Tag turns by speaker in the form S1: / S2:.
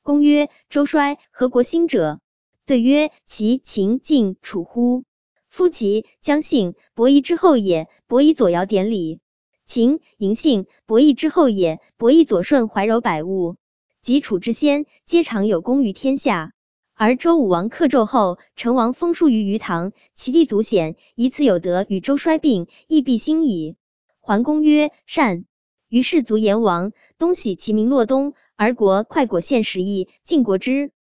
S1: 公曰：周衰，何国兴者？对曰：齐、秦、晋、楚乎？夫齐，姜姓，伯夷之后也，伯夷左尧典礼；秦，嬴姓，伯益之后也，伯益左顺怀柔百物。及楚之先，皆常有功于天下。而周武王克纣后，成王封书于于唐，其弟祖显以此有德，与周衰并，亦必兴矣。桓公曰：善。于是卒言王，东徙其名洛东，而国快果县10邑，晋国之。